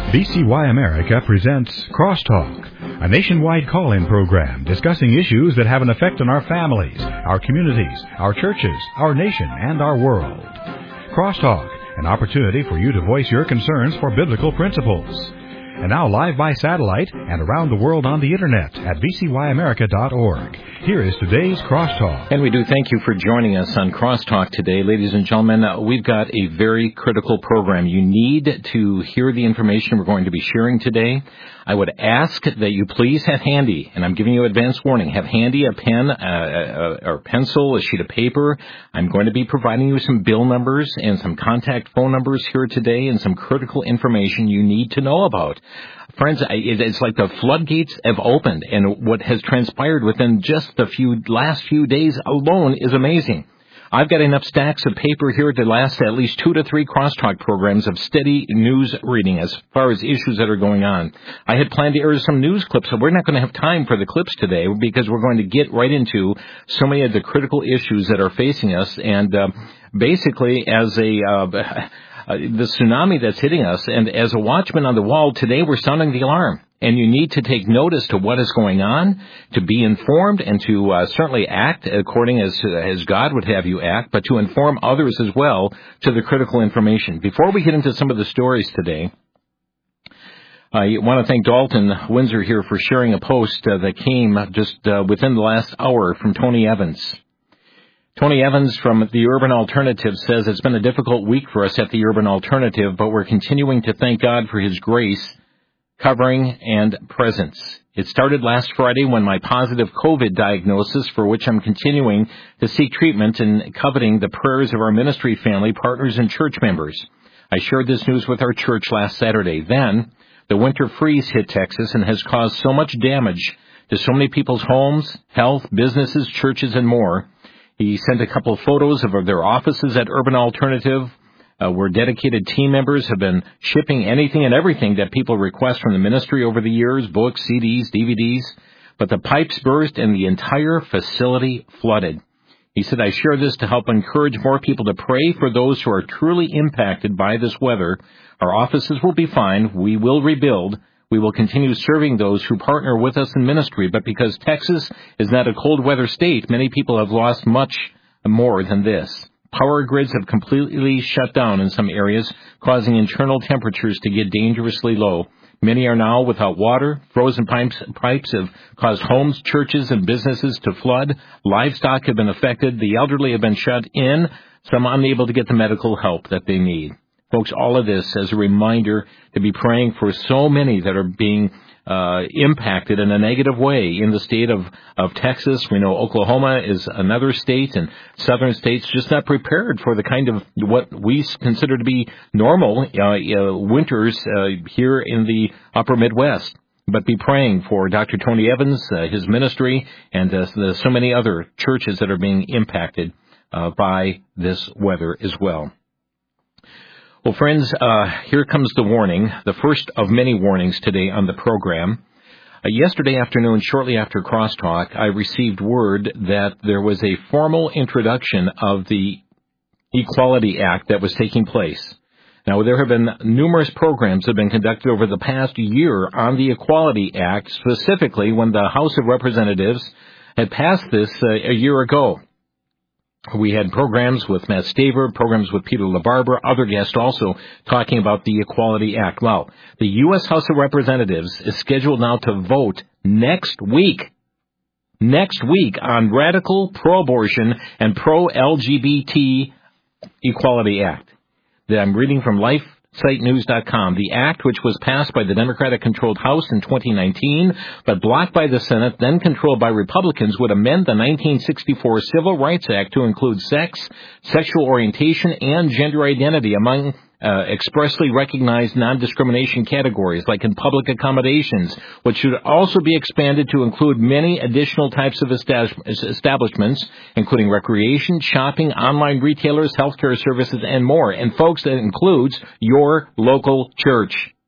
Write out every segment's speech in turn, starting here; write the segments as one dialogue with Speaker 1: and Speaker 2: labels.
Speaker 1: VCY America presents Crosstalk, a nationwide call-in program discussing issues that have an effect on our families, our communities, our churches, our nation, and our world. Crosstalk, an opportunity for you to voice your concerns for biblical principles. And now live by satellite and around the world on the internet at vcyamerica.org. Here is today's Crosstalk.
Speaker 2: And we do thank you for joining us on Crosstalk today. Ladies and gentlemen, we've got a very critical program. You need to hear the information we're going to be sharing today. I would ask that you please have handy, and I'm giving you advance warning, have handy a pen or pencil, a sheet of paper. I'm going to be providing you some bill numbers and some contact phone numbers here today and some critical information you need to know about. Friends, it's like the floodgates have opened, and what has transpired within just the last few days alone is amazing. I've got enough stacks of paper here to last at least 2 to 3 crosstalk programs of steady news reading as far as issues that are going on. I had planned to air some news clips, so we're not going to have time for the clips today because we're going to get right into so many of the critical issues that are facing us. And basically, as the tsunami that's hitting us, and as a watchman on the wall, today we're sounding the alarm. And you need to take notice to what is going on, to be informed, and to certainly act according as God would have you act, but to inform others as well to the critical information. Before we get into some of the stories today, I want to thank Dalton Windsor here for sharing a post that came just within the last hour from Tony Evans. Tony Evans from the Urban Alternative says it's been a difficult week for us at the Urban Alternative, but we're continuing to thank God for His grace, covering, and presence. It started last Friday when my positive COVID diagnosis, for which I'm continuing to seek treatment and coveting the prayers of our ministry family, partners, and church members. I shared this news with our church last Saturday. Then, the winter freeze hit Texas and has caused so much damage to so many people's homes, health, businesses, churches, and more. He sent a couple of photos of their offices at Urban Alternative, where dedicated team members have been shipping anything and everything that people request from the ministry over the years, books, CDs, DVDs. But the pipes burst and the entire facility flooded. He said, I share this to help encourage more people to pray for those who are truly impacted by this weather. Our offices will be fine. We will rebuild. We will continue serving those who partner with us in ministry. But because Texas is not a cold weather state, many people have lost much more than this. Power grids have completely shut down in some areas, causing internal temperatures to get dangerously low. Many are now without water. Frozen pipes have caused homes, churches, and businesses to flood. Livestock have been affected. The elderly have been shut in, some unable to get the medical help that they need. Folks, all of this as a reminder to be praying for so many that are being impacted in a negative way in the state of Texas. We know Oklahoma is another state, and southern states just not prepared for the kind of what we consider to be normal winters here in the upper Midwest. But be praying for Dr. Tony Evans, his ministry, and so many other churches that are being impacted by this weather as well. Well, friends, here comes the warning, the first of many warnings today on the program. Yesterday afternoon, shortly after Crosstalk, I received word that there was a formal introduction of the Equality Act that was taking place. Now, there have been numerous programs that have been conducted over the past year on the Equality Act, specifically when the House of Representatives had passed this a year ago. We had programs with Matt Staver, programs with Peter LaBarbera, other guests also talking about the Equality Act. Well, the U.S. House of Representatives is scheduled now to vote next week on radical pro-abortion and pro-LGBT Equality Act. That I'm reading from LifeSiteNews.com. The act, which was passed by the Democratic-controlled House in 2019, but blocked by the Senate, then controlled by Republicans, would amend the 1964 Civil Rights Act to include sex, sexual orientation, and gender identity among expressly recognized non-discrimination categories, like in public accommodations, which should also be expanded to include many additional types of establishments, including recreation, shopping, online retailers, healthcare services, and more. And folks, that includes your local church.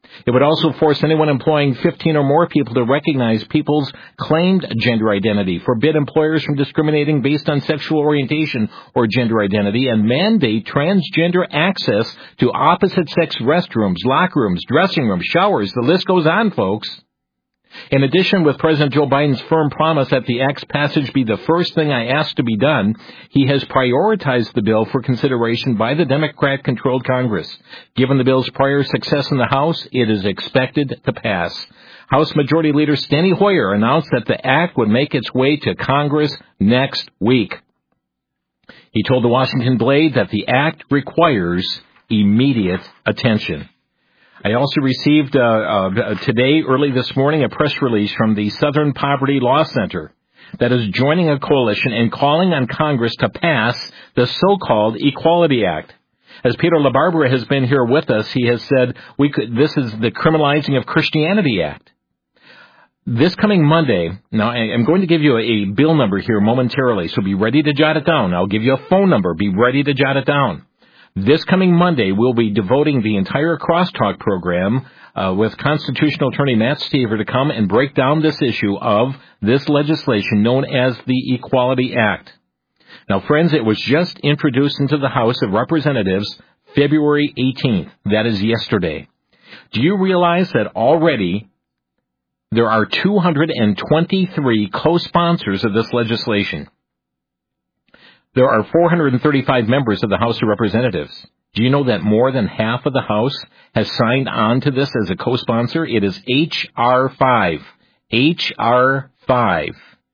Speaker 2: It would also force anyone employing 15 or more people to recognize people's claimed gender identity, forbid employers from discriminating based on sexual orientation or gender identity, and mandate transgender access to opposite-sex restrooms, locker rooms, dressing rooms, showers. The list goes on, folks. In addition, with President Joe Biden's firm promise that the Act's passage be the first thing I ask to be done, he has prioritized the bill for consideration by the Democrat-controlled Congress. Given the bill's prior success in the House, it is expected to pass. House Majority Leader Steny Hoyer announced that the Act would make its way to Congress next week. He told the Washington Blade that the Act requires immediate attention. I also received today, early this morning, a press release from the Southern Poverty Law Center that is joining a coalition and calling on Congress to pass the so-called Equality Act. As Peter LaBarbera has been here with us, he has said this is the Criminalizing of Christianity Act. This coming Monday, now I'm going to give you a bill number here momentarily, so be ready to jot it down. I'll give you a phone number. Be ready to jot it down. This coming Monday, we'll be devoting the entire Crosstalk program with constitutional attorney Matt Staver to come and break down this issue of this legislation known as the Equality Act. Now, friends, it was just introduced into the House of Representatives February 18th. That is yesterday. Do you realize that already there are 223 co-sponsors of this legislation? There are 435 members of the House of Representatives. Do you know that more than half of the House has signed on to this as a co-sponsor? It is H.R. 5. H.R. 5.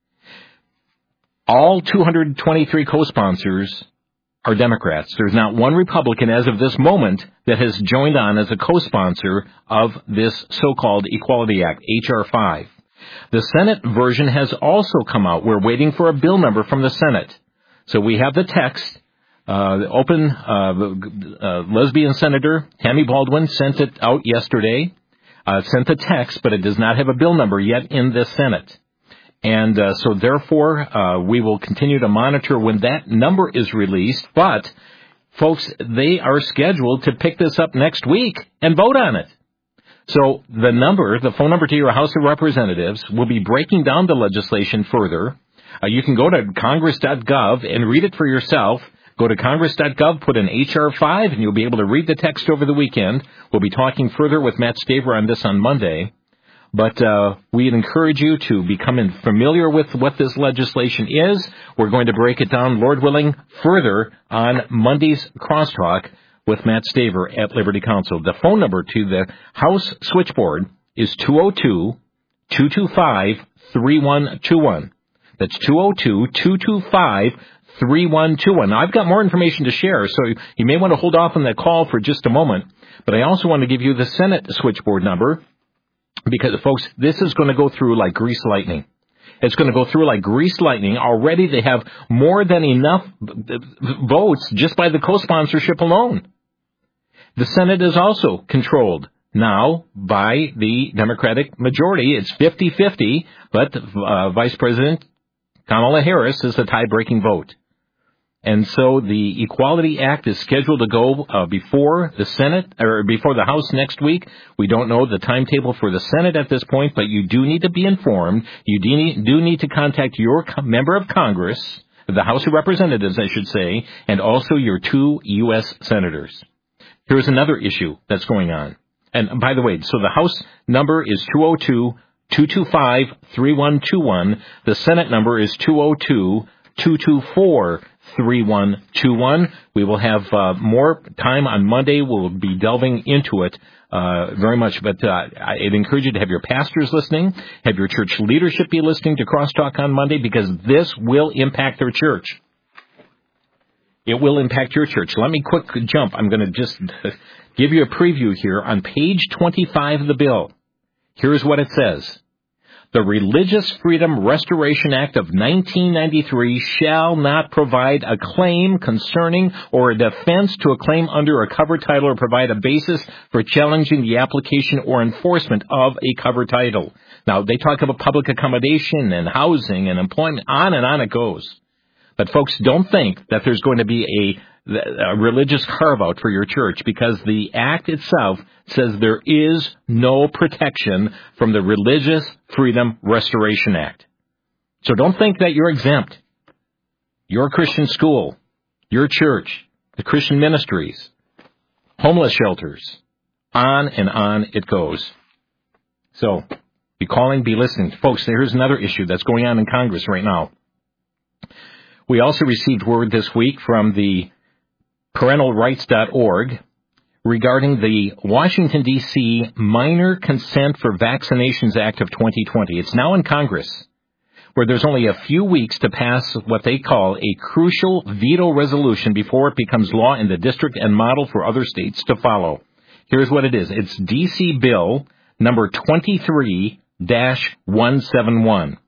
Speaker 2: All 223 co-sponsors are Democrats. There's not one Republican as of this moment that has joined on as a co-sponsor of this so-called Equality Act, H.R. 5. The Senate version has also come out. We're waiting for a bill number from the Senate. So we have the text. Lesbian Senator Tammy Baldwin sent it out yesterday, sent the text, but it does not have a bill number yet in the Senate. And so therefore, we will continue to monitor when that number is released. But, folks, they are scheduled to pick this up next week and vote on it. So the phone number to your House of Representatives, will be breaking down the legislation further. You can go to congress.gov and read it for yourself. Go to congress.gov, put in H.R. 5, and you'll be able to read the text over the weekend. We'll be talking further with Matt Staver on this on Monday. But we'd encourage you to become familiar with what this legislation is. We're going to break it down, Lord willing, further on Monday's Crosstalk with Matt Staver at Liberty Counsel. The phone number to the House switchboard is 202-225-3121. That's 202-225-3121. Now, I've got more information to share, so you may want to hold off on that call for just a moment. But I also want to give you the Senate switchboard number because, folks, this is going to go through like grease lightning. It's going to go through like grease lightning. Already they have more than enough votes just by the co-sponsorship alone. The Senate is also controlled now by the Democratic majority. It's 50-50, but Vice President Kamala Harris is the tie-breaking vote. And so the Equality Act is scheduled to go before the Senate or before the House next week. We don't know the timetable for the Senate at this point, but you do need to be informed. You do need to contact your member of Congress, the House of Representatives, I should say, and also your 2 U.S. senators. Here's another issue that's going on. And by the way, so the House number is 202-225-3121. The Senate number is 202-224-3121. We will have more time on Monday. We'll be delving into it very much. But I'd encourage you to have your pastors listening, have your church leadership be listening to Crosstalk on Monday, because this will impact their church. It will impact your church. Let me quick jump. I'm going to just give you a preview here. On page 25 of the bill, here's what it says. The Religious Freedom Restoration Act of 1993 shall not provide a claim concerning or a defense to a claim under a cover title or provide a basis for challenging the application or enforcement of a cover title. Now, they talk about public accommodation and housing and employment, on and on it goes. But folks, don't think that there's going to be a religious carve-out for your church, because the Act itself says there is no protection from the Religious Freedom Restoration Act. So don't think that you're exempt. Your Christian school, your church, the Christian ministries, homeless shelters, on and on it goes. So, be calling, be listening. Folks, here's another issue that's going on in Congress right now. We also received word this week from the parentalrights.org regarding the Washington, D.C. Minor Consent for Vaccinations Act of 2020. It's now in Congress, where there's only a few weeks to pass what they call a crucial veto resolution before it becomes law in the district and model for other states to follow. Here's what it is. It's D.C. Bill number 23-171.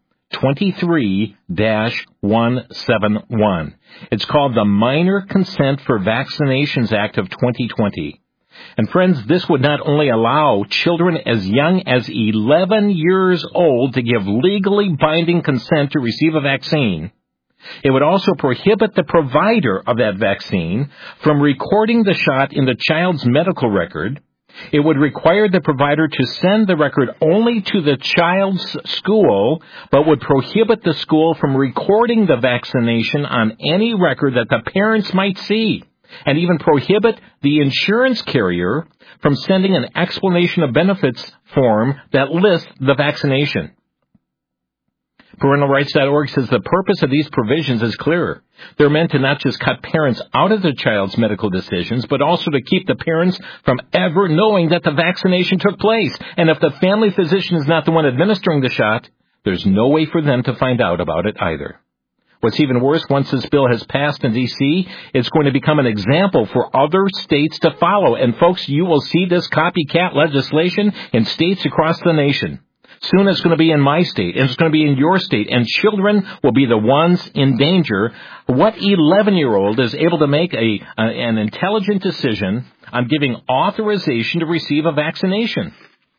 Speaker 2: 23-171. It's called the Minor Consent for Vaccinations Act of 2020. And friends, this would not only allow children as young as 11 years old to give legally binding consent to receive a vaccine, it would also prohibit the provider of that vaccine from recording the shot in the child's medical record. It would require the provider to send the record only to the child's school, but would prohibit the school from recording the vaccination on any record that the parents might see, and even prohibit the insurance carrier from sending an explanation of benefits form that lists the vaccination. ParentalRights.org says the purpose of these provisions is clear. They're meant to not just cut parents out of their child's medical decisions, but also to keep the parents from ever knowing that the vaccination took place. And if the family physician is not the one administering the shot, there's no way for them to find out about it either. What's even worse, once this bill has passed in D.C., it's going to become an example for other states to follow. And folks, you will see this copycat legislation in states across the nation. Soon it's going to be in my state, and it's going to be in your state, and children will be the ones in danger. What 11-year-old is able to make an intelligent decision on giving authorization to receive a vaccination?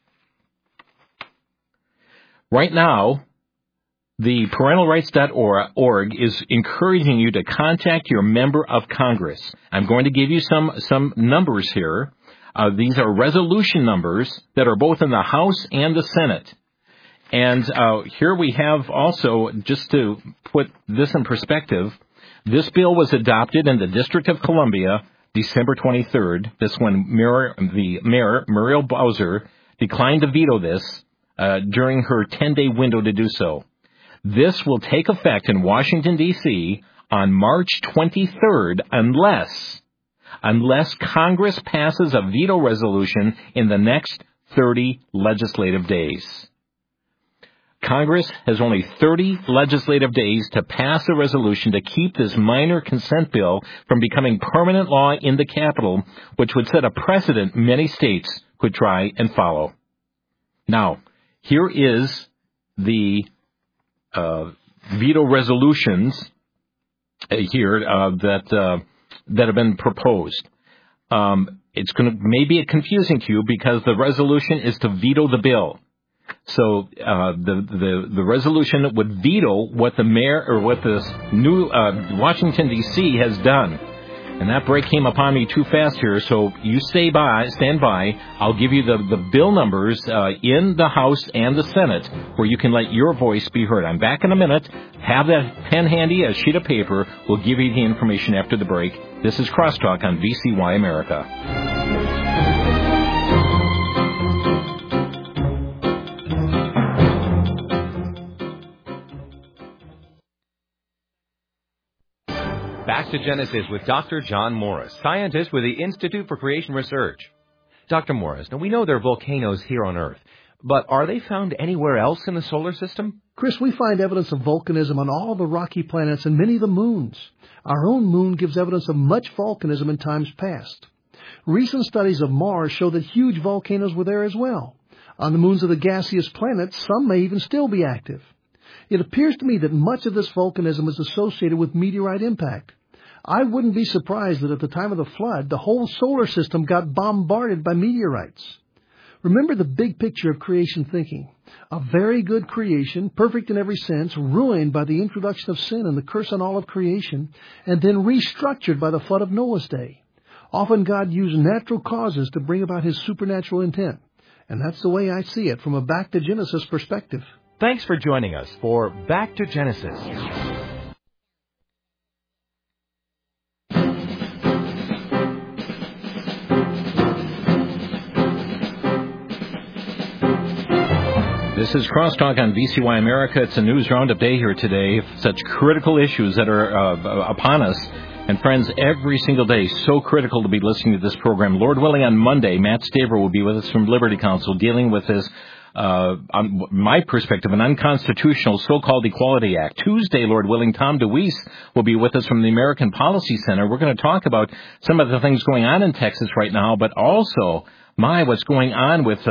Speaker 2: Right now, the parentalrights.org is encouraging you to contact your member of Congress. I'm going to give you some numbers here. These are resolution numbers that are both in the House and the Senate. And here we have also, just to put this in perspective, this bill was adopted in the District of Columbia December 23rd. This when the Mayor, Muriel Bowser, declined to veto this during her 10-day window to do so. This will take effect in Washington, D.C. on March 23rd unless Congress passes a veto resolution in the next 30 legislative days. Congress has only 30 legislative days to pass a resolution to keep this minor consent bill from becoming permanent law in the Capitol, which would set a precedent many states could try and follow. Now, here is the veto resolutions here that have been proposed. It's going to maybe confusing to you because the resolution is to veto the bill. So the resolution would veto what the mayor or what this new Washington D.C. has done. And that break came upon me too fast here, so you stand by. I'll give you the bill numbers in the House and the Senate where you can let your voice be heard. I'm back in a minute. Have that pen handy, a sheet of paper. We'll give you the information after the break. This is Crosstalk on VCY America.
Speaker 3: Back to Genesis with Dr. John Morris, scientist with the Institute for Creation Research. Dr. Morris, now we know there are volcanoes here on Earth, but are they found anywhere else in the solar system?
Speaker 4: Chris, we find evidence of volcanism on all the rocky planets and many of the moons. Our own moon gives evidence of much volcanism in times past. Recent studies of Mars show that huge volcanoes were there as well. On the moons of the gaseous planets, some may even still be active. It appears to me that much of this volcanism is associated with meteorite impact. I wouldn't be surprised that at the time of the flood, the whole solar system got bombarded by meteorites. Remember the big picture of creation thinking. A very good creation, perfect in every sense, ruined by the introduction of sin and the curse on all of creation, and then restructured by the flood of Noah's day. Often God used natural causes to bring about His supernatural intent. And that's the way I see it from a Back to Genesis perspective.
Speaker 3: Thanks for joining us for Back to Genesis.
Speaker 2: This is Crosstalk on VCY America. It's a news roundup day here today. Such critical issues that are upon us. And friends, every single day, so critical to be listening to this program. Lord willing, on Monday, Matt Staver will be with us from Liberty Counsel dealing with this, on my perspective, an unconstitutional so-called Equality Act. Tuesday, Lord willing, Tom DeWeese will be with us from the American Policy Center. We're going to talk about some of the things going on in Texas right now, but also what's going on with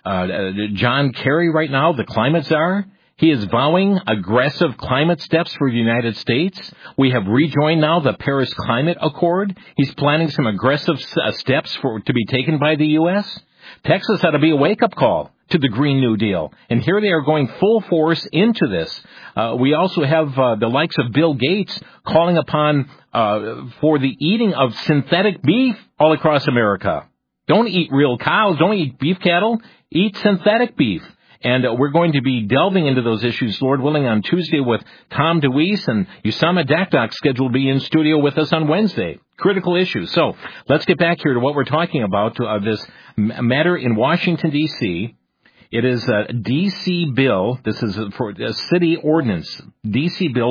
Speaker 2: John Kerry right now, the climate czar? He is vowing aggressive climate steps for the United States. We have rejoined now the Paris Climate Accord. He's planning some aggressive steps to be taken by the U.S. Texas ought to be a wake-up call to the Green New Deal. And here they are going full force into this. We also have the likes of Bill Gates calling upon for the eating of synthetic beef all across America. Don't eat real cows. Don't eat beef cattle. Eat synthetic beef. And we're going to be delving into those issues, Lord willing, on Tuesday with Tom DeWeese, and Usama Dakdak scheduled to be in studio with us on Wednesday. Critical issues. So let's get back here to what we're talking about, this matter in Washington, D.C. It is a D.C. bill. This is for a city ordinance, D.C. Bill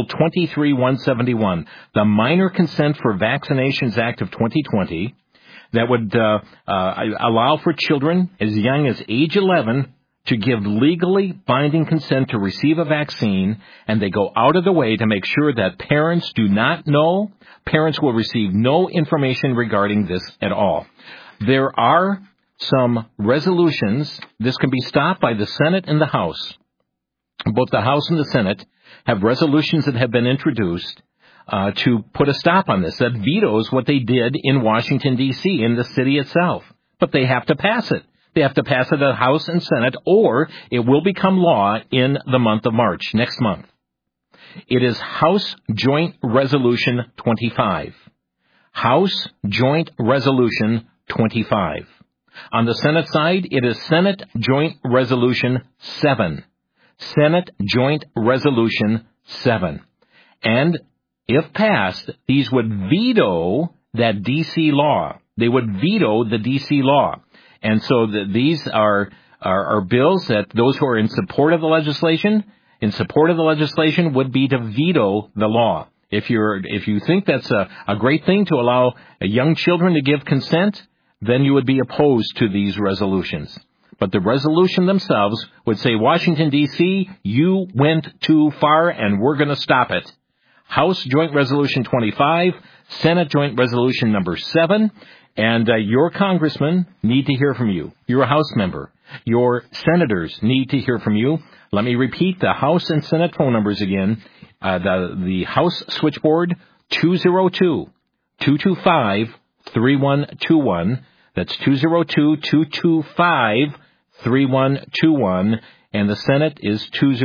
Speaker 2: 23171, the Minor Consent for Vaccinations Act of 2020. That would allow for children as young as age 11 to give legally binding consent to receive a vaccine, and they go out of the way to make sure that parents do not know. Parents will receive no information regarding this at all. There are some resolutions. This can be stopped by the Senate and the House. Both the House and the Senate have resolutions that have been introduced to put a stop on this, that vetoes what they did in Washington, D.C., in the city itself. But they have to pass it. They have to pass it at the House and Senate, or it will become law in the month of March, next month. It is House Joint Resolution 25. House Joint Resolution 25. On the Senate side, it is Senate Joint Resolution 7. Senate Joint Resolution 7. And if passed, these would veto that D.C. law. They would veto the D.C. law. And so these are bills that those who are in support of the legislation would be to veto the law. If you think that's a great thing to allow young children to give consent, then you would be opposed to these resolutions. But the resolution themselves would say, Washington, D.C., you went too far and we're going to stop it. House Joint Resolution 25, Senate Joint Resolution number 7, and your congressmen need to hear from you. You're a House member. Your senators need to hear from you. Let me repeat the House and Senate phone numbers again. The House switchboard, 202-225-3121. That's 202-225-3121. And the Senate is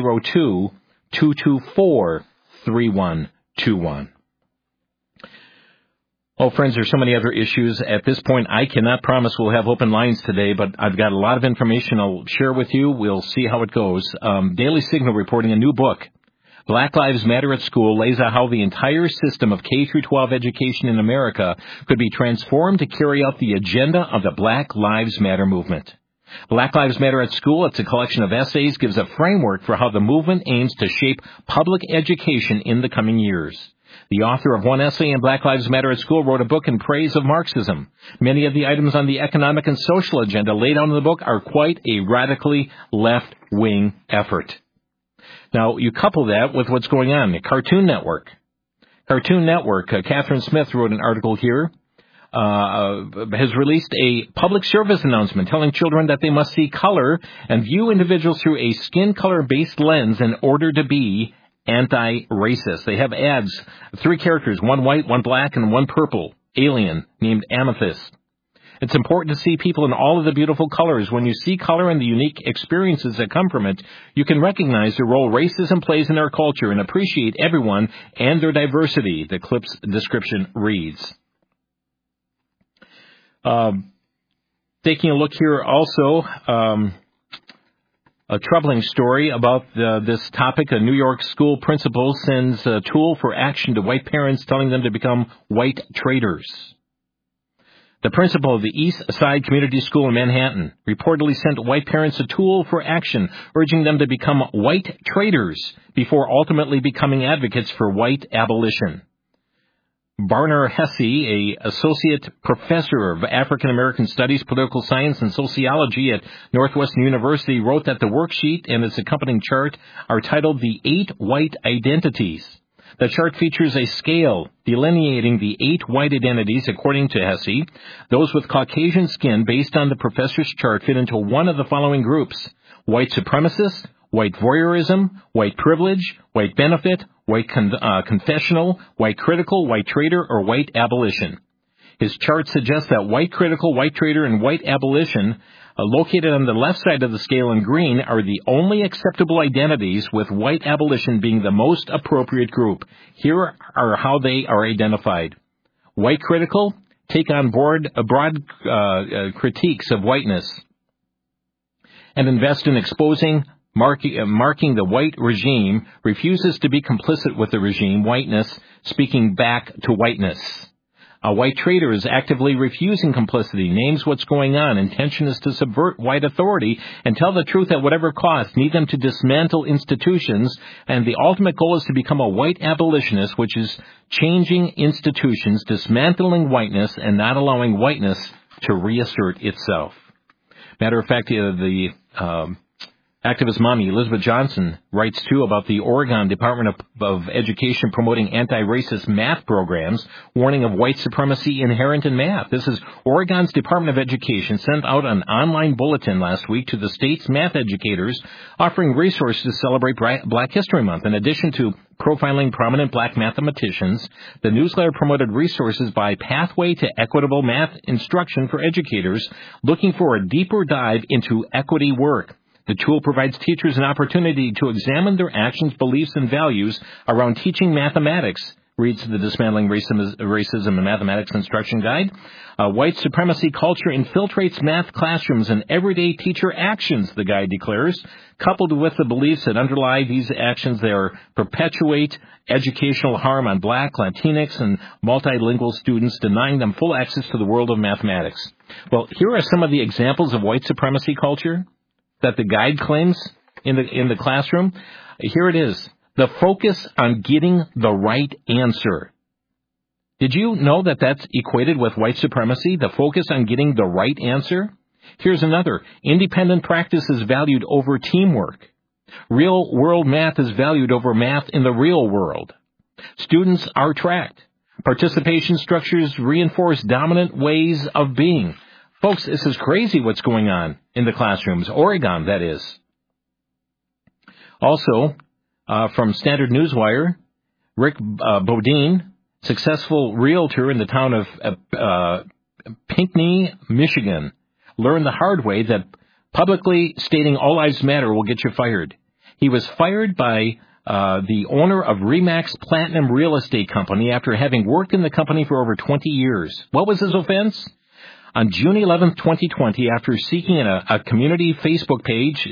Speaker 2: 202-224-3121. Oh, friends, there's so many other issues. At this point, I cannot promise we'll have open lines today, but I've got a lot of information I'll share with you. We'll see how it goes. Daily Signal reporting a new book. Black Lives Matter at School lays out how the entire system of K-12 education in America could be transformed to carry out the agenda of the Black Lives Matter movement. Black Lives Matter at School, it's a collection of essays, gives a framework for how the movement aims to shape public education in the coming years. The author of one essay in Black Lives Matter at School wrote a book in praise of Marxism. Many of the items on the economic and social agenda laid out in the book are quite a radically left-wing effort. Now, you couple that with what's going on. The Cartoon Network. Catherine Smith wrote an article here, has released a public service announcement telling children that they must see color and view individuals through a skin color-based lens in order to be anti-racist. They have ads, 3 characters, one white, one black, and one purple alien named Amethyst. It's important to see people in all of the beautiful colors. When you see color and the unique experiences that come from it, you can recognize the role racism plays in our culture and appreciate everyone and their diversity, the clip's description reads. Taking a look here also, a troubling story about this topic. A New York school principal sends a tool for action to white parents, telling them to become white traitors. The principal of the East Side Community School in Manhattan reportedly sent white parents a tool for action, urging them to become white traitors before ultimately becoming advocates for white abolition. Barner Hesse, a associate professor of African American Studies, Political Science, and Sociology at Northwestern University, wrote that the worksheet and its accompanying chart are titled The 8 White Identities. The chart features a scale delineating the 8 white identities according to Hesse. Those with Caucasian skin, based on the professor's chart, fit into one of the following groups: white supremacist, white voyeurism, white privilege, white benefit, white confessional, white critical, white traitor, or white abolition. His chart suggests that white critical, white traitor, and white abolition, located on the left side of the scale in green, are the only acceptable identities, with white abolition being the most appropriate group. Here are how they are identified. White critical, take on board broad critiques of whiteness and invest in exposing marking the white regime, refuses to be complicit with the regime, whiteness, speaking back to whiteness. A white traitor is actively refusing complicity, names what's going on. Intention is to subvert white authority and tell the truth at whatever cost, need them to dismantle institutions, and the ultimate goal is to become a white abolitionist, which is changing institutions, dismantling whiteness, and not allowing whiteness to reassert itself. Matter of fact, the activist mommy Elizabeth Johnson writes, too, about the Oregon Department of Education promoting anti-racist math programs, warning of white supremacy inherent in math. This is Oregon's Department of Education sent out an online bulletin last week to the state's math educators, offering resources to celebrate Black History Month. In addition to profiling prominent black mathematicians, the newsletter promoted resources by Pathway to Equitable Math Instruction for educators looking for a deeper dive into equity work. The tool provides teachers an opportunity to examine their actions, beliefs, and values around teaching mathematics, reads the Dismantling Racism and Mathematics Instruction Guide. White supremacy culture infiltrates math classrooms and everyday teacher actions, the guide declares. Coupled with the beliefs that underlie these actions, they perpetuate educational harm on Black, Latinx, and multilingual students, denying them full access to the world of mathematics. Well, here are some of the examples of white supremacy culture that the guide claims in the classroom. Here it is. The focus on getting the right answer. Did you know that that's equated with white supremacy? The focus on getting the right answer? Here's another. Independent practice is valued over teamwork. Real world math is valued over math in the real world. Students are tracked. Participation structures reinforce dominant ways of being. Folks, this is crazy what's going on in the classrooms. Oregon, that is. Also, from Standard Newswire, Rick Bodine, successful realtor in the town of Pinckney, Michigan, learned the hard way that publicly stating all lives matter will get you fired. He was fired by the owner of Remax Platinum Real Estate Company after having worked in the company for over 20 years. What was his offense? On June 11, 2020, after seeing a community Facebook page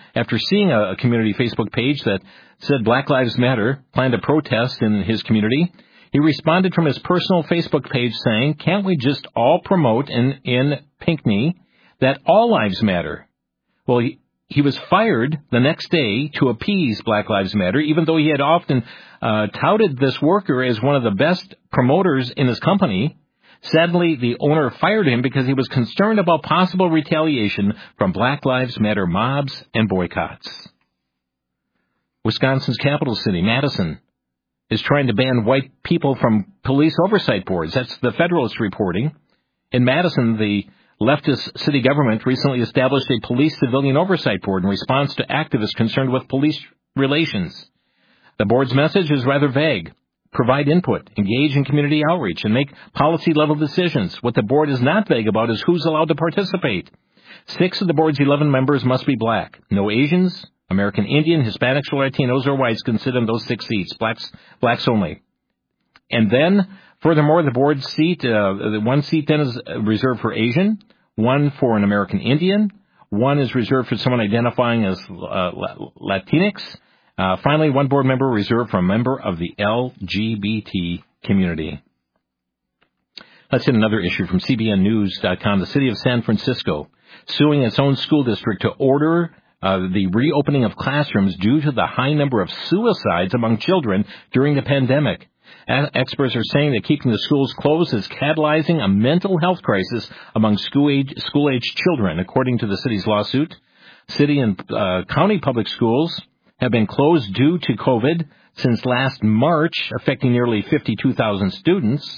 Speaker 2: that said Black Lives Matter, planned a protest in his community, he responded from his personal Facebook page saying, "Can't we just all promote in Pinckney that all lives matter?" Well, he was fired the next day to appease Black Lives Matter, even though he had often touted this worker as one of the best promoters in his company. Sadly, the owner fired him because he was concerned about possible retaliation from Black Lives Matter mobs and boycotts. Wisconsin's capital city, Madison, is trying to ban white people from police oversight boards. That's the Federalist reporting. In Madison, the leftist city government recently established a police civilian oversight board in response to activists concerned with police relations. The board's message is rather vague. provide input, engage in community outreach, and make policy-level decisions. What the board is not vague about is who's allowed to participate. 6 of the board's 11 members must be black. No Asians, American Indian, Hispanics, or Latinos, or whites can sit in those 6 seats. Blacks only. And then, furthermore, the board seat, the 1 seat then is reserved for Asian, 1 for an American Indian, 1 is reserved for someone identifying as Latinx. Finally, 1 board member reserved for a member of the LGBT community. Let's hit another issue from CBNNews.com. The city of San Francisco suing its own school district to order the reopening of classrooms due to the high number of suicides among children during the pandemic. Experts are saying that keeping the schools closed is catalyzing a mental health crisis among school-age children, according to the city's lawsuit. City and county public schools have been closed due to COVID since last March, affecting nearly 52,000 students.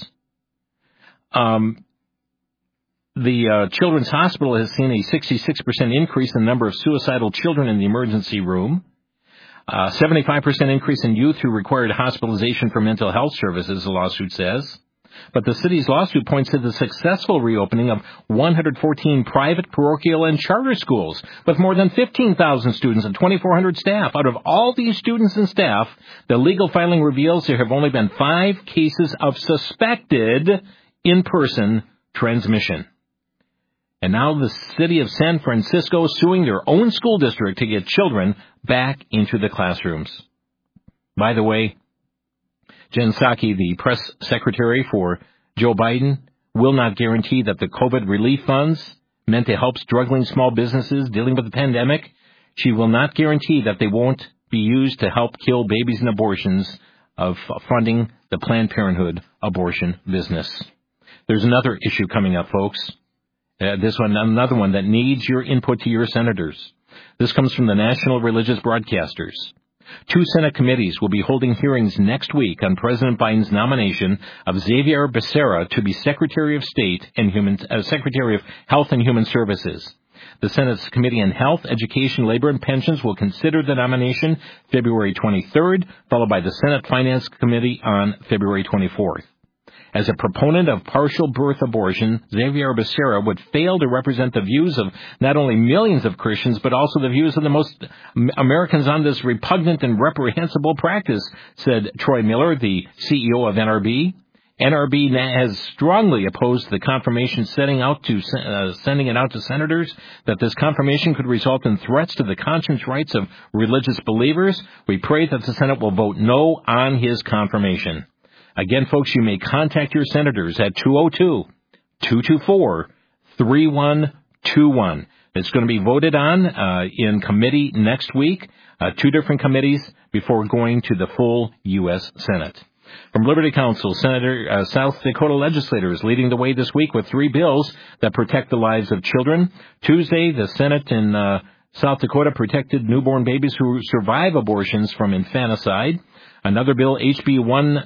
Speaker 2: The Children's Hospital has seen a 66% increase in the number of suicidal children in the emergency room. 75% increase in youth who required hospitalization for mental health services, the lawsuit says. But the city's lawsuit points to the successful reopening of 114 private, parochial, and charter schools with more than 15,000 students and 2,400 staff. Out of all these students and staff, the legal filing reveals there have only been 5 cases of suspected in-person transmission. And now the city of San Francisco suing their own school district to get children back into the classrooms. By the way, Jen Psaki, the press secretary for Joe Biden, will not guarantee that the COVID relief funds meant to help struggling small businesses dealing with the pandemic, she will not guarantee that they won't be used to help kill babies and abortions of funding the Planned Parenthood abortion business. There's another issue coming up, folks. Another one that needs your input to your senators. This comes from the National Religious Broadcasters. 2 Senate committees will be holding hearings next week on President Biden's nomination of Xavier Becerra to be Secretary of State and Secretary of Health and Human Services. The Senate's Committee on Health, Education, Labor, and Pensions will consider the nomination February 23rd, followed by the Senate Finance Committee on February 24th. As a proponent of partial birth abortion, Xavier Becerra would fail to represent the views of not only millions of Christians, but also the views of the most Americans on this repugnant and reprehensible practice, said Troy Miller, the CEO of NRB. NRB has strongly opposed the confirmation sending it out to senators that this confirmation could result in threats to the conscience rights of religious believers. We pray that the Senate will vote no on his confirmation. Again, folks, you may contact your senators at 202-224-3121. It's going to be voted on in committee next week, 2 different committees before going to the full U.S. Senate. From Liberty Counsel, South Dakota legislators leading the way this week with 3 bills that protect the lives of children. Tuesday, the Senate in South Dakota protected newborn babies who survive abortions from infanticide. Another bill, HB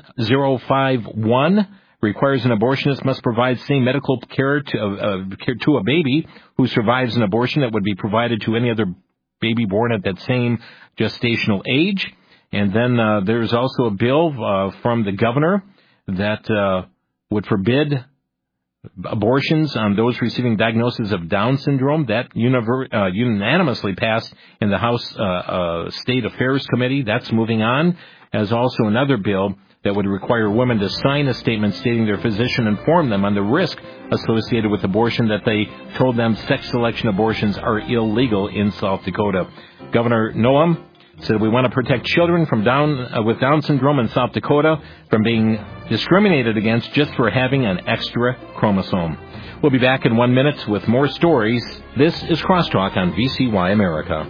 Speaker 2: 1051, requires an abortionist must provide same medical care to a baby who survives an abortion that would be provided to any other baby born at that same gestational age. And then there's also a bill from the governor that would forbid abortions on those receiving diagnosis of Down syndrome. That unanimously passed in the House State Affairs Committee. That's moving on. As also another bill that would require women to sign a statement stating their physician informed them on the risk associated with abortion, that they told them sex selection abortions are illegal in South Dakota. Governor Noem said we want to protect children from with Down syndrome in South Dakota from being discriminated against just for having an extra chromosome. We'll be back in 1 minute with more stories. This is Crosstalk on VCY America.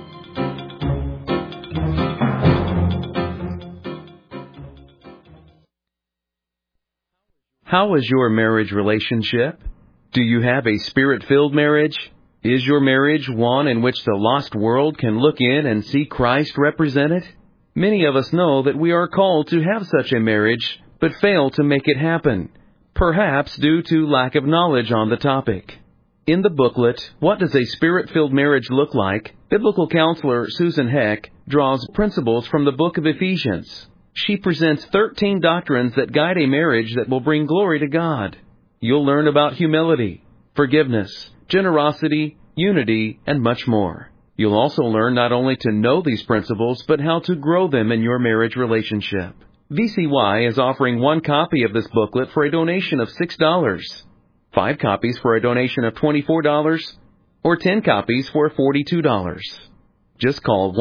Speaker 5: How is your marriage relationship? Do you have a spirit-filled marriage? Is your marriage one in which the lost world can look in and see Christ represented? Many of us know that we are called to have such a marriage, but fail to make it happen, perhaps due to lack of knowledge on the topic. In the booklet, What Does a Spirit-Filled Marriage Look Like?, biblical counselor Susan Heck draws principles from the book of Ephesians. She presents 13 doctrines that guide a marriage that will bring glory to God. You'll learn about humility, forgiveness, generosity, unity, and much more. You'll also learn not only to know these principles, but how to grow them in your marriage relationship. VCY is offering 1 copy of this booklet for a donation of $6, 5 copies for a donation of $24, or 10 copies for $42. Just call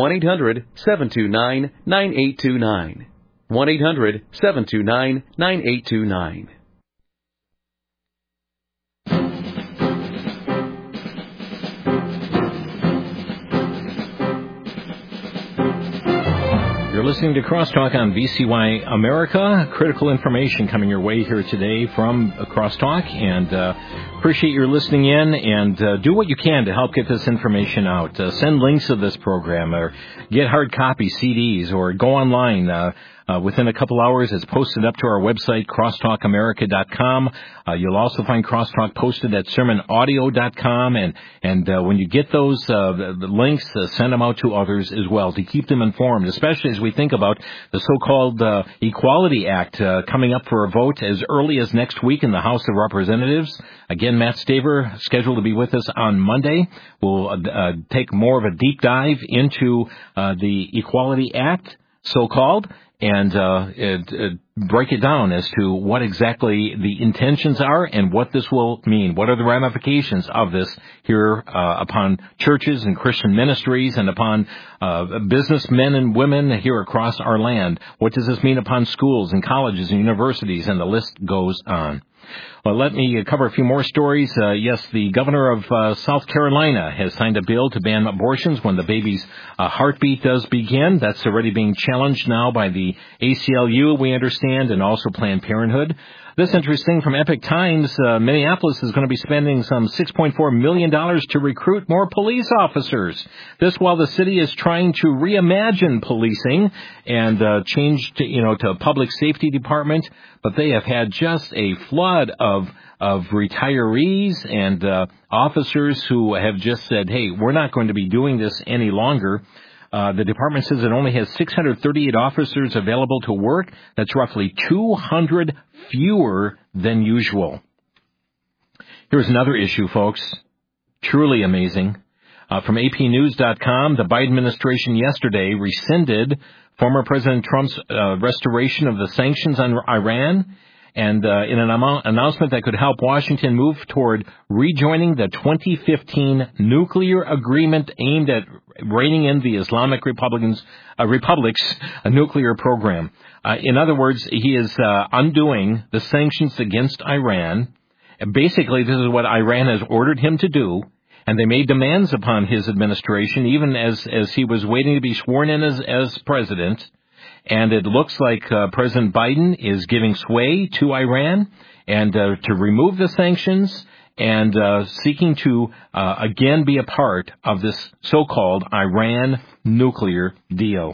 Speaker 5: 1-800-729-9829. 1-800-729-9829.
Speaker 2: You're listening to Crosstalk on VCY America. Critical information coming your way here today from Crosstalk, and appreciate your listening in, and do what you can to help get this information out. Send links of this program, or get hard copy CDs, or go online. Within a couple hours, it's posted up to our website, crosstalkamerica.com. You'll also find Crosstalk posted at sermonaudio.com, and when you get those the links, send them out to others as well to keep them informed, especially as we think about the so-called Equality Act coming up for a vote as early as next week in the House of Representatives. Again, Matt Staver scheduled to be with us on Monday. We'll take more of a deep dive into the Equality Act, so-called, and break it down as to what exactly the intentions are and what this will mean. What are the ramifications of this here upon churches and Christian ministries and upon businessmen and women here across our land? What does this mean upon schools and colleges and universities? And the list goes on. Well, let me cover a few more stories. Yes, the governor of South Carolina has signed a bill to ban abortions when the baby's heartbeat does begin. That's already being challenged now by the ACLU, we understand, and also Planned Parenthood. This interesting from Epic Times, Minneapolis is going to be spending some $6.4 million to recruit more police officers. This while the city is trying to reimagine policing and change to a public safety department, but they have had just a flood of retirees and officers who have just said, hey, we're not going to be doing this any longer. The department says it only has 638 officers available to work. That's roughly 200 fewer than usual. Here's another issue, folks. Truly amazing. From APnews.com, the Biden administration yesterday rescinded former President Trump's restoration of the sanctions on Iran, and in an announcement that could help Washington move toward rejoining the 2015 nuclear agreement aimed at reining in the Islamic Republic's nuclear program. In other words, he is undoing the sanctions against Iran. Basically, this is what Iran has ordered him to do, and they made demands upon his administration, even as he was waiting to be sworn in as president. And it looks like President Biden is giving sway to Iran and to remove the sanctions and seeking to again be a part of this so-called Iran nuclear deal.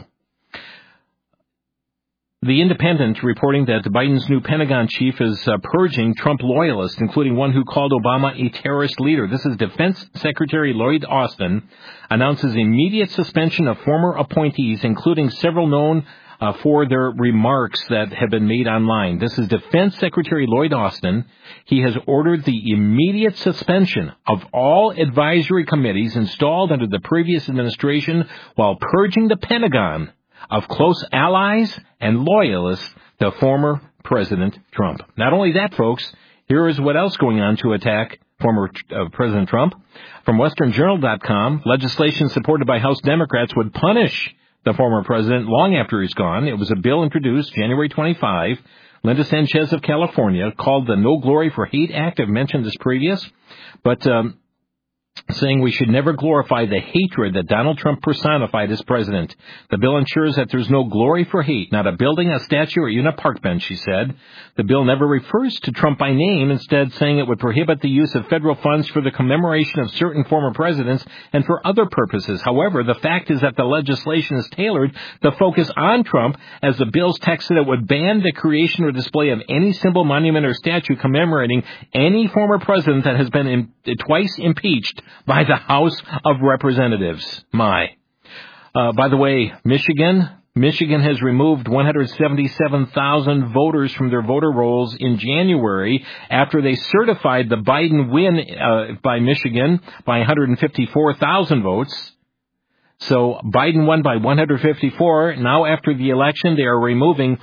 Speaker 2: The Independent reporting that Biden's new Pentagon chief is purging Trump loyalists, including one who called Obama a terrorist leader. This is Defense Secretary Lloyd Austin announces immediate suspension of former appointees, including several known for their remarks that have been made online. This is Defense Secretary Lloyd Austin. He has ordered the immediate suspension of all advisory committees installed under the previous administration while purging the Pentagon of close allies and loyalists to former President Trump. Not only that, folks, here is what else going on to attack former President Trump. From WesternJournal.com, legislation supported by House Democrats would punish the former president long after he's gone. It was a bill introduced January 25. Linda Sanchez of California called the No Glory for Hate Act. I've mentioned this previous, but saying we should never glorify the hatred that Donald Trump personified as president. The bill ensures that there's no glory for hate, not a building, a statue, or even a park bench, she said. The bill never refers to Trump by name, instead saying it would prohibit the use of federal funds for the commemoration of certain former presidents and for other purposes. However, the fact is that the legislation is tailored to focus on Trump, as the bill's text said it would ban the creation or display of any symbol, monument, or statue commemorating any former president that has been twice impeached by the House of Representatives. By the way, Michigan Michigan has removed 177,000 voters from their voter rolls in January after they certified the Biden win by Michigan by 154,000 votes. So Biden won by 154. Now after the election, they are removing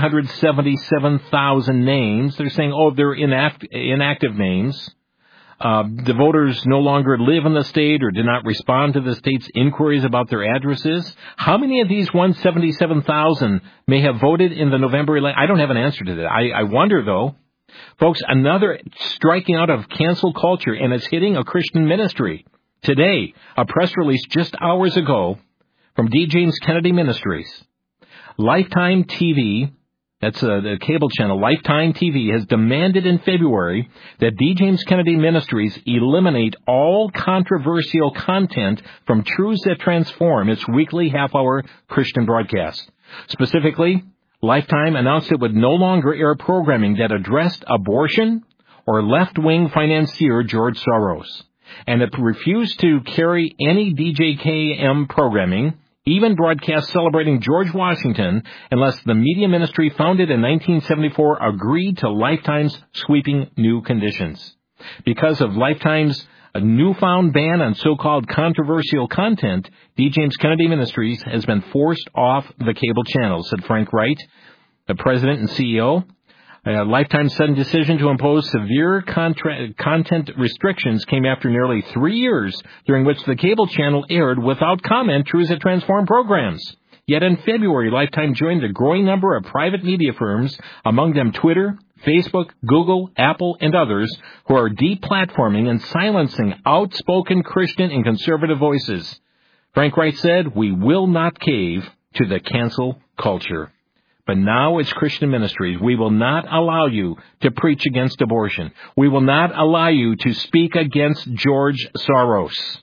Speaker 2: 177,000 names. They're saying, they're inactive names. The voters no longer live in the state or did not respond to the state's inquiries about their addresses. How many of these 177,000 may have voted in the November election? I don't have an answer to that. I wonder, though. Folks, another striking out of cancel culture, and it's hitting a Christian ministry. Today, a press release just hours ago from D. James Kennedy Ministries. Lifetime TV, that's the cable channel, Lifetime TV, has demanded in February that D. James Kennedy Ministries eliminate all controversial content from Truths That Transform, its weekly half-hour Christian broadcast. Specifically, Lifetime announced it would no longer air programming that addressed abortion or left-wing financier George Soros, and it refused to carry any DJKM programming, even broadcasts celebrating George Washington, unless the media ministry founded in 1974 agreed to Lifetime's sweeping new conditions. Because of Lifetime's newfound ban on so-called controversial content, D. James Kennedy Ministries has been forced off the cable channel, said Frank Wright, the president and CEO. Lifetime's sudden decision to impose severe content restrictions came after nearly 3 years during which the cable channel aired without comment Truths That Transform programs. Yet in February, Lifetime joined a growing number of private media firms, among them Twitter, Facebook, Google, Apple, and others, who are deplatforming and silencing outspoken Christian and conservative voices. Frank Wright said, "We will not cave to the cancel culture. But now it's Christian Ministries. We will not allow you to preach against abortion. We will not allow you to speak against George Soros."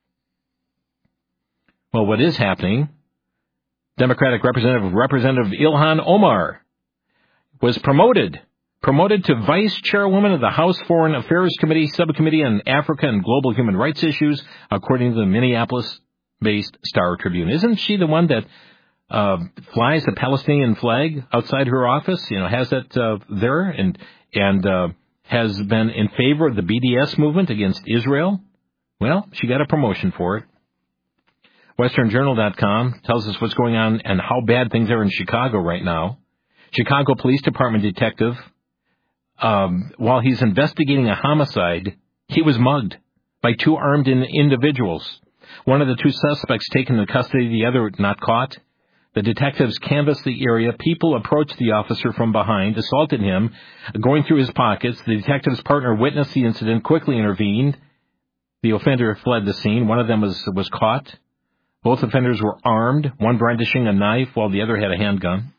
Speaker 2: Well, what is happening? Democratic Representative Ilhan Omar was promoted to Vice Chairwoman of the House Foreign Affairs Committee, Subcommittee on Africa and Global Human Rights Issues, according to the Minneapolis-based Star Tribune. Isn't she the one that flies the Palestinian flag outside her office, has that there, and has been in favor of the BDS movement against Israel? Well, she got a promotion for it. WesternJournal.com tells us what's going on and how bad things are in Chicago right now. Chicago Police Department detective, while he's investigating a homicide, he was mugged by two armed individuals. One of the two suspects taken into custody, the other not caught. The detectives canvassed the area. People approached the officer from behind, assaulted him, going through his pockets. The detective's partner witnessed the incident, quickly intervened. The offender fled the scene. One of them was caught. Both offenders were armed, one brandishing a knife while the other had a handgun.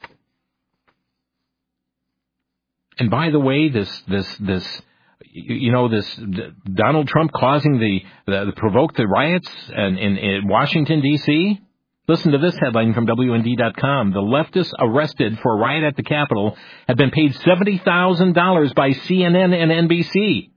Speaker 2: And by the way, this Donald Trump causing provoked the riots in Washington, D.C., listen to this headline from WND.com. The leftists arrested for a riot at the Capitol have been paid $70,000 by CNN and NBC.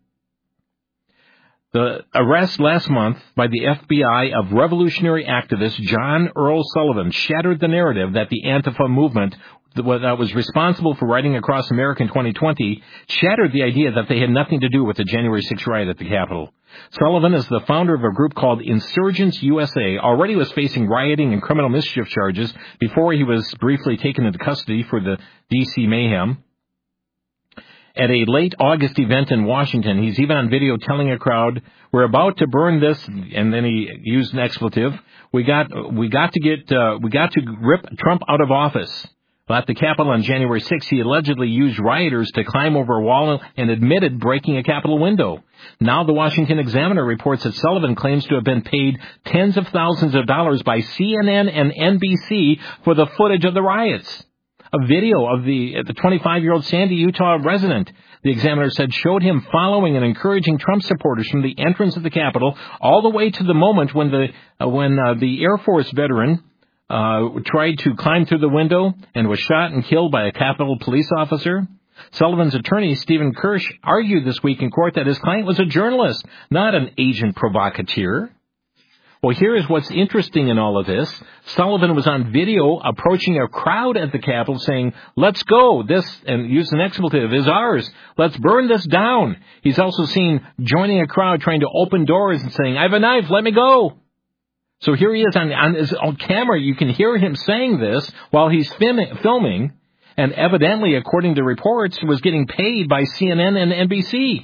Speaker 2: The arrest last month by the FBI of revolutionary activist John Earl Sullivan shattered the narrative that the Antifa movement that was responsible for rioting across America in 2020 shattered the idea that they had nothing to do with the January 6th riot at the Capitol. Sullivan is the founder of a group called Insurgents USA, already was facing rioting and criminal mischief charges before he was briefly taken into custody for the D.C. mayhem. At a late August event in Washington, he's even on video telling a crowd, "We're about to burn this," and then he used an expletive. We got to rip Trump out of office. Well, at the Capitol on January 6th, he allegedly used rioters to climb over a wall and admitted breaking a Capitol window. Now the Washington Examiner reports that Sullivan claims to have been paid tens of thousands of dollars by CNN and NBC for the footage of the riots. A video of the 25-year-old Sandy, Utah resident, the Examiner said, showed him following and encouraging Trump supporters from the entrance of the Capitol all the way to the moment when the Air Force veteran tried to climb through the window and was shot and killed by a Capitol police officer. Sullivan's attorney, Stephen Kirsch, argued this week in court that his client was a journalist, not an agent provocateur. Well, here is what's interesting in all of this. Sullivan was on video approaching a crowd at the Capitol saying, let's go, this, and used an expletive, is ours. Let's burn this down. He's also seen joining a crowd trying to open doors and saying, I have a knife, let me go. So here he is on his own camera. You can hear him saying this while he's filming, and evidently, according to reports, was getting paid by CNN and NBC.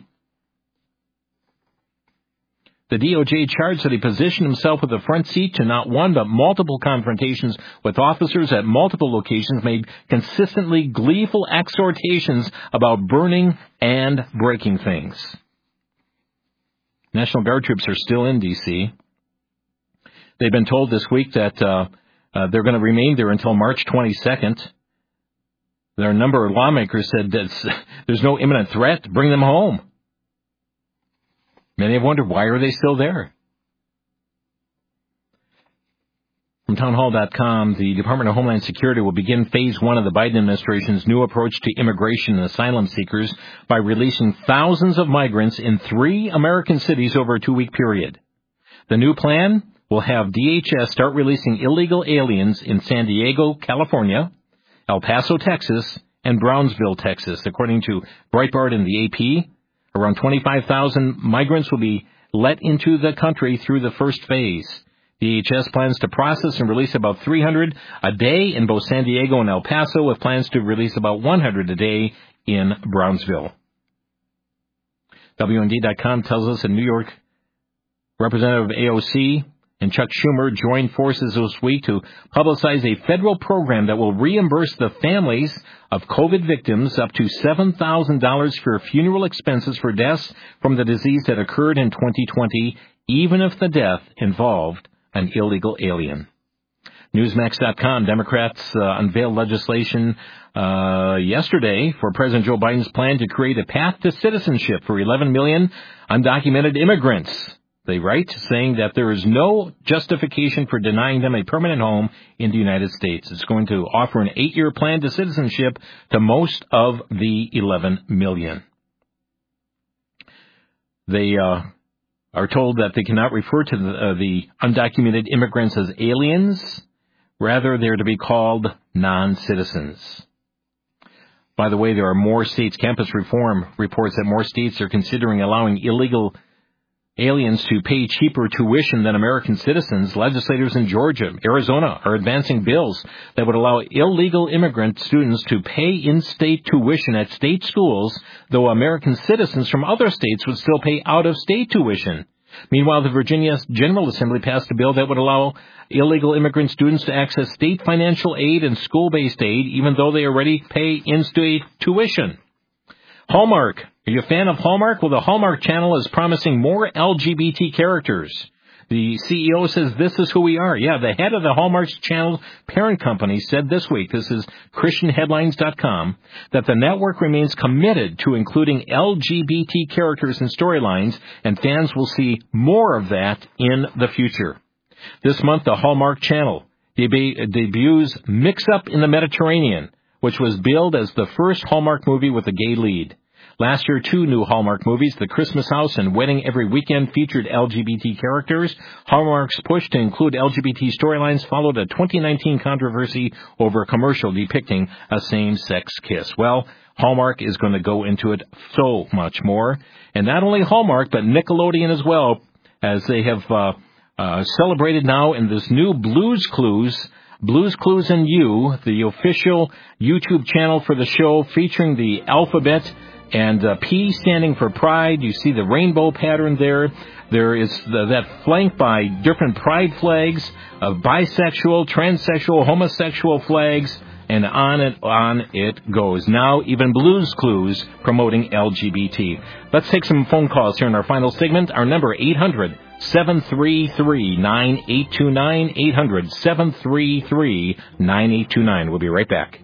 Speaker 2: The DOJ charged that he positioned himself with a front seat to not one but multiple confrontations with officers at multiple locations, made consistently gleeful exhortations about burning and breaking things. National Guard troops are still in D.C. They've been told this week that they're going to remain there until March 22nd. There are a number of lawmakers said that there's no imminent threat. Bring them home. Many have wondered, why are they still there? From townhall.com, the Department of Homeland Security will begin phase one of the Biden administration's new approach to immigration and asylum seekers by releasing thousands of migrants in 3 American cities over a 2-week period. The new plan will have DHS start releasing illegal aliens in San Diego, California, El Paso, Texas, and Brownsville, Texas, according to Breitbart and the AP. Around 25,000 migrants will be let into the country through the first phase. DHS plans to process and release about 300 a day in both San Diego and El Paso, with plans to release about 100 a day in Brownsville. WND.com tells us a New York representative of AOC and Chuck Schumer joined forces this week to publicize a federal program that will reimburse the families of COVID victims up to $7,000 for funeral expenses for deaths from the disease that occurred in 2020, even if the death involved an illegal alien. Newsmax.com, Democrats unveiled legislation yesterday for President Joe Biden's plan to create a path to citizenship for 11 million undocumented immigrants. They write, saying that there is no justification for denying them a permanent home in the United States. It's going to offer an 8-year plan to citizenship to most of the 11 million. They are told that they cannot refer to the undocumented immigrants as aliens. Rather, they're to be called non-citizens. By the way, there are more states. Campus Reform reports that more states are considering allowing illegal aliens to pay cheaper tuition than American citizens. Legislators in Georgia, Arizona are advancing bills that would allow illegal immigrant students to pay in-state tuition at state schools, though American citizens from other states would still pay out-of-state tuition. Meanwhile, the Virginia General Assembly passed a bill that would allow illegal immigrant students to access state financial aid and school-based aid, even though they already pay in-state tuition. Hallmark. Are you a fan of Hallmark? Well, the Hallmark Channel is promising more LGBT characters. The CEO says this is who we are. Yeah, the head of the Hallmark Channel parent company said this week, this is ChristianHeadlines.com, that the network remains committed to including LGBT characters and storylines, and fans will see more of that in the future. This month, the Hallmark Channel debuts Mix Up in the Mediterranean, which was billed as the first Hallmark movie with a gay lead. Last year, 2 new Hallmark movies, The Christmas House and Wedding Every Weekend, featured LGBT characters. Hallmark's push to include LGBT storylines followed a 2019 controversy over a commercial depicting a same-sex kiss. Well, Hallmark is going to go into it so much more. And not only Hallmark, but Nickelodeon as well, as they have celebrated now in this new Blue's Clues and You, the official YouTube channel for the show, featuring the alphabet and P standing for pride. You see the rainbow pattern there. There is that flanked by different pride flags of bisexual, transsexual, homosexual flags, and on it goes. Now even Blue's Clues promoting LGBT. Let's take some phone calls here in our final segment. Our number 800-733-9829, 800-733-9829. We'll be right back.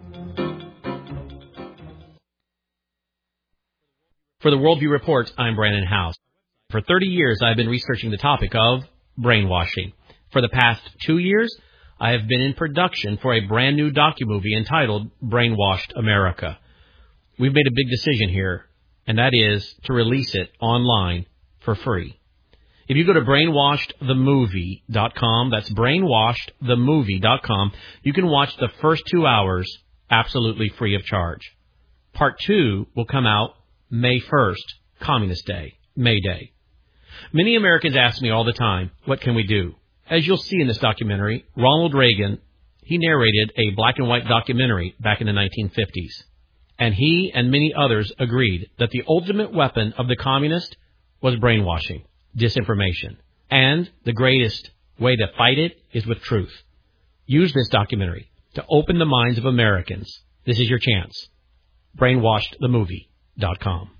Speaker 6: For the Worldview Report, I'm Brandon House. For 30 years, I've been researching the topic of brainwashing. For the past 2 years, I have been in production for a brand new documovie entitled Brainwashed America. We've made a big decision here, and that is to release it online for free. If you go to brainwashedthemovie.com, that's brainwashedthemovie.com, you can watch the first 2 hours absolutely free of charge. Part 2 will come out May 1st, Communist Day, May Day. Many Americans ask me all the time, what can we do? As you'll see in this documentary, Ronald Reagan, he narrated a black and white documentary back in the 1950s. And he and many others agreed that the ultimate weapon of the communist was brainwashing, disinformation. And the greatest way to fight it is with truth. Use this documentary to open the minds of Americans. This is your chance. brainwashedthemovie.com.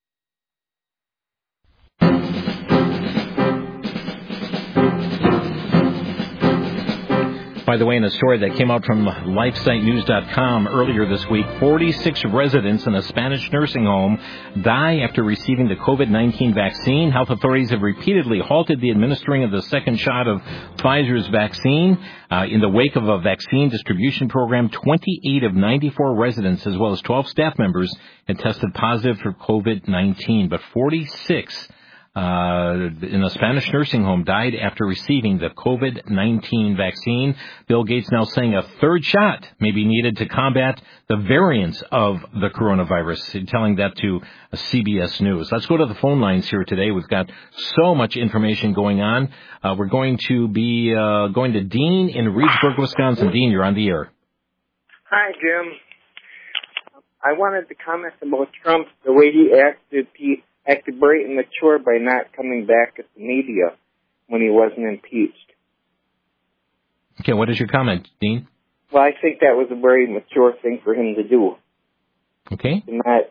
Speaker 2: By the way, in a story that came out from LifeSiteNews.com earlier this week, 46 residents in a Spanish nursing home die after receiving the COVID-19 vaccine. Health authorities have repeatedly halted the administering of the second shot of Pfizer's vaccine. In the wake of a vaccine distribution program, 28 of 94 residents, as well as 12 staff members, had tested positive for COVID-19, but 46 in a Spanish nursing home died after receiving the COVID-19 vaccine. Bill Gates now saying a third shot may be needed to combat the variants of the coronavirus, telling that to CBS News. Let's go to the phone lines here today. We've got so much information going on. We're going to be going to Dean in Reedsburg, Wisconsin. Dean, you're on the air.
Speaker 7: Hi, Jim. I wanted to comment about Trump, the way he acted. He acted very immature by not coming back at the media when he wasn't impeached.
Speaker 2: Okay, what is your comment, Dean?
Speaker 7: Well, I think that was a very mature thing for him to do.
Speaker 2: Okay.
Speaker 7: To not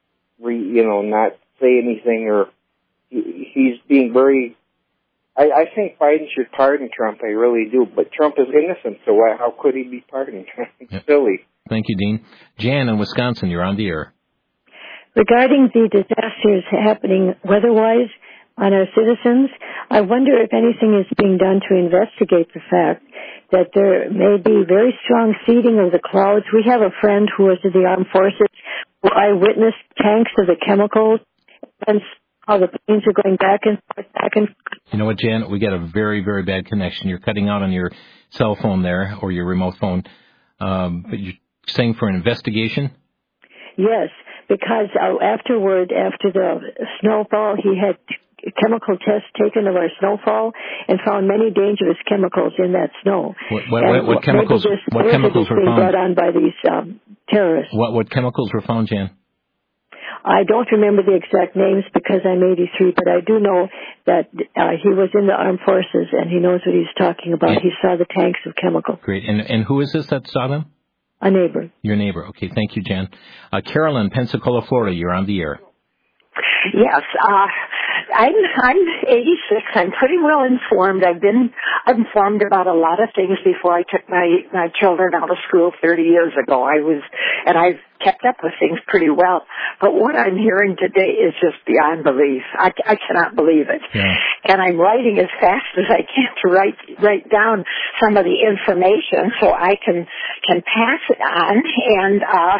Speaker 7: say anything, or he's being very. I think Biden should pardon Trump. I really do, but Trump is innocent, so how could he be pardoned? It's silly.
Speaker 2: Thank you, Dean. Jan in Wisconsin, you're on the air.
Speaker 8: Regarding the disasters happening weather-wise on our citizens, I wonder if anything is being done to investigate the fact that there may be very strong seeding of the clouds. We have a friend who was in the armed forces who eyewitnessed tanks of the chemicals and how the planes are going back and forth, back and forth.
Speaker 2: You know what, Jan? We got a very, very bad connection. You're cutting out on your cell phone there, or your remote phone. But you're saying for an investigation?
Speaker 8: Yes, because after the snowfall, he had chemical tests taken of our snowfall and found many dangerous chemicals in that snow.
Speaker 2: What chemicals? What chemicals were found?
Speaker 8: Brought on by these terrorists.
Speaker 2: What chemicals were found, Jan?
Speaker 8: I don't remember the exact names because I'm 83, but I do know that he was in the armed forces and he knows what he's talking about. Yeah. He saw the tanks of chemicals.
Speaker 2: Great. And who is this that saw them?
Speaker 8: A neighbor.
Speaker 2: Your neighbor. Okay, thank you, Jan. Carolyn, Pensacola, Florida, you're on the air.
Speaker 9: Yes, I'm 86. I'm pretty well informed. I've been informed about a lot of things before I took my children out of school 30 years ago. I've kept up with things pretty well. But what I'm hearing today is just beyond belief. I cannot believe it. Yeah. And I'm writing as fast as I can to write down some of the information so I can pass it on. And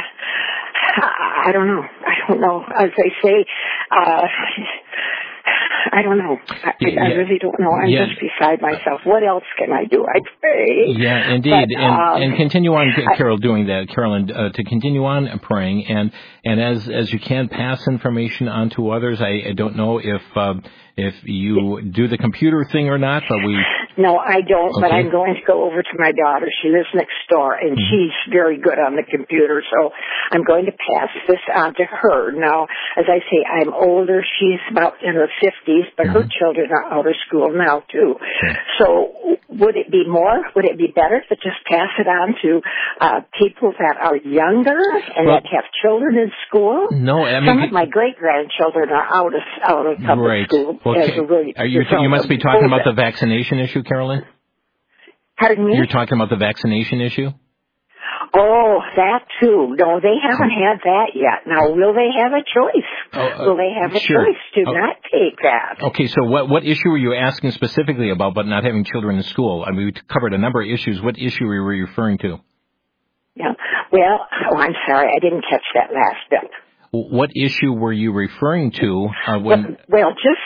Speaker 9: I don't know. As they say, I don't know. I really don't know. I'm just beside myself. What else can I do? I pray.
Speaker 2: Yeah, indeed. But, and continue on, Carol, doing that, Carolyn, to continue on praying. And as you can pass information on to others, I don't know if you do the computer thing or not, but we...
Speaker 9: No, I don't, but I'm going to go over to my daughter. She lives next door, and she's very good on the computer, so I'm going to pass this on to her. Now, as I say, I'm older. She's about in her 50s, but her children are out of school now, too. So would it be better to just pass it on to people that are younger and that have children in school?
Speaker 2: No, I mean...
Speaker 9: Some of my great-grandchildren are out of public school.
Speaker 2: Well, you must be talking about the vaccination issue, Carolyn?
Speaker 9: Pardon me?
Speaker 2: You're talking about the vaccination issue?
Speaker 9: Oh, that too. No, they haven't had that yet. Now, will they have a choice? Will they have a choice to not take that?
Speaker 2: Okay, so what issue were you asking specifically about not having children in school? I mean, we covered a number of issues. What issue were you referring to?
Speaker 9: Yeah. Well, I'm sorry, I didn't catch that last bit.
Speaker 2: What issue were you referring to?
Speaker 9: Well, just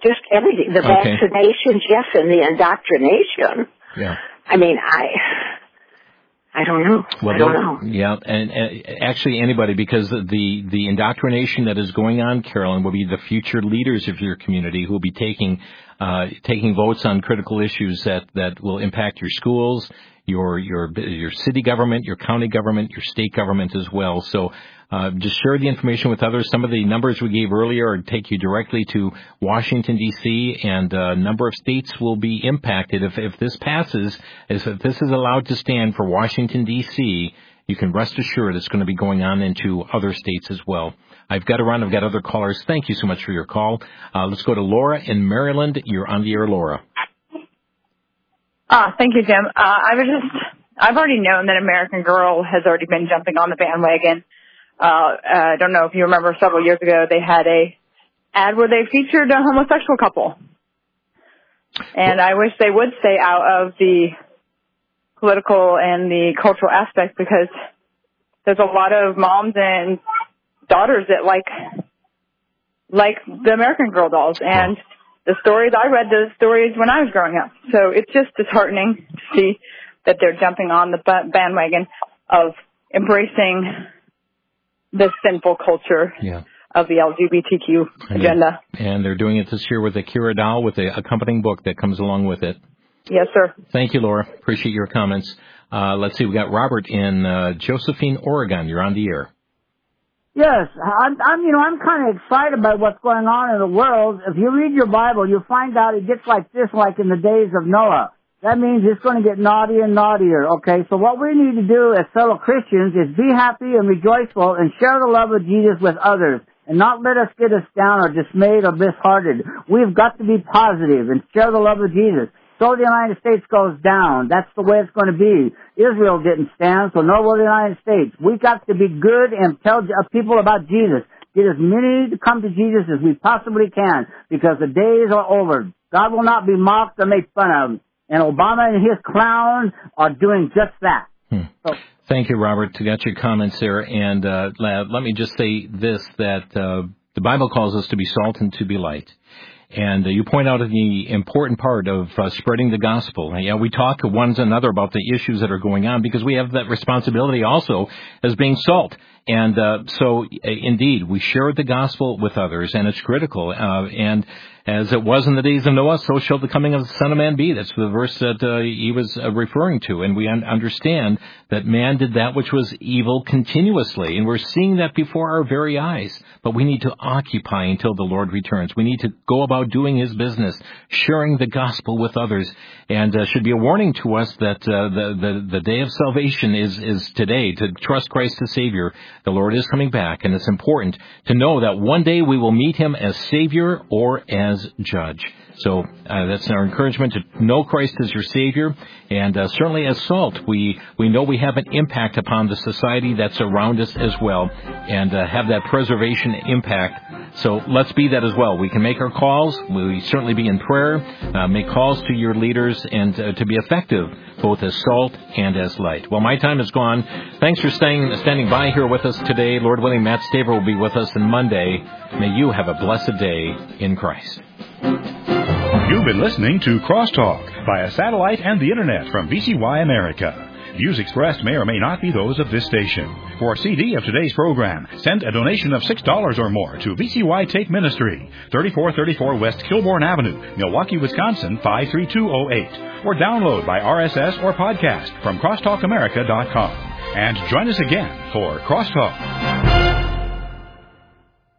Speaker 9: just everything. The vaccinations, yes, and the indoctrination.
Speaker 2: Yeah.
Speaker 9: I mean, I don't know.
Speaker 2: Well,
Speaker 9: I don't know.
Speaker 2: Yeah, and actually anybody, because the indoctrination that is going on, Carolyn, will be the future leaders of your community who will be taking votes on critical issues that will impact your schools, your city government, your county government, your state government as well. So just share the information with others. Some of the numbers we gave earlier take you directly to Washington, D.C., and a number of states will be impacted. If this passes, if this is allowed to stand for Washington, D.C., you can rest assured it's going to be going on into other states as well. I've got to run. I've got other callers. Thank you so much for your call. Let's go to Laura in Maryland. You're on the air, Laura.
Speaker 10: Thank you, Jim. I've already known that American Girl has already been jumping on the bandwagon. I don't know if you remember several years ago, they had a ad where they featured a homosexual couple. And I wish they would stay out of the political and the cultural aspect, because there's a lot of moms and daughters that like the American Girl dolls. And the stories, I read those stories when I was growing up. So it's just disheartening to see that they're jumping on the bandwagon of embracing the sinful culture of the LGBTQ agenda.
Speaker 2: And they're doing it this year with a Kira doll with the accompanying book that comes along with it.
Speaker 10: Yes, sir.
Speaker 2: Thank you, Laura. Appreciate your comments. Let's see. We got Robert in Josephine, Oregon. You're on the air.
Speaker 11: Yes, I'm kind of excited about what's going on in the world. If you read your Bible, you'll find out it gets like this, like in the days of Noah. That means it's going to get naughtier and naughtier, okay? So what we need to do as fellow Christians is be happy and rejoiceful and share the love of Jesus with others, and not let us get us down or dismayed or disheartened. We've got to be positive and share the love of Jesus. So the United States goes down. That's the way it's going to be. Israel didn't stand, so nor will the United States. We've got to be good and tell people about Jesus. Get as many to come to Jesus as we possibly can, because the days are over. God will not be mocked or made fun of. And Obama and his clown are doing just that. So,
Speaker 2: thank you, Robert. I got your comments there. And let me just say this, that the Bible calls us to be salt and to be light. And you point out the important part of spreading the gospel. We talk to one another about the issues that are going on, because we have that responsibility also as being salt. And so, indeed, we share the gospel with others, and it's critical. And as it was in the days of Noah, so shall the coming of the Son of Man be. That's the verse that he was referring to. And we understand that man did that which was evil continuously. And we're seeing that before our very eyes. But we need to occupy until the Lord returns. We need to go about doing his business, sharing the gospel with others. And should be a warning to us that the day of salvation is today, to trust Christ as Savior. The Lord is coming back, and it's important to know that one day we will meet him as Savior or as Judge. So that's our encouragement, to know Christ as your Savior, and certainly as salt, we know we have an impact upon the society that's around us as well, and have that preservation impact. So let's be that as well. We can make our calls. We certainly be in prayer, make calls to your leaders, and to be effective, both as salt and as light. Well, my time is gone. Thanks for standing by here with us today. Lord willing, Matt Staver will be with us on Monday. May you have a blessed day in Christ.
Speaker 1: You've been listening to Crosstalk via satellite and the Internet from VCY America. Views expressed may or may not be those of this station. For a CD of today's program, send a donation of $6 or more to VCY Take Ministry, 3434 West Kilbourne Avenue, Milwaukee, Wisconsin, 53208. Or download by RSS or podcast from crosstalkamerica.com. And join us again for Crosstalk.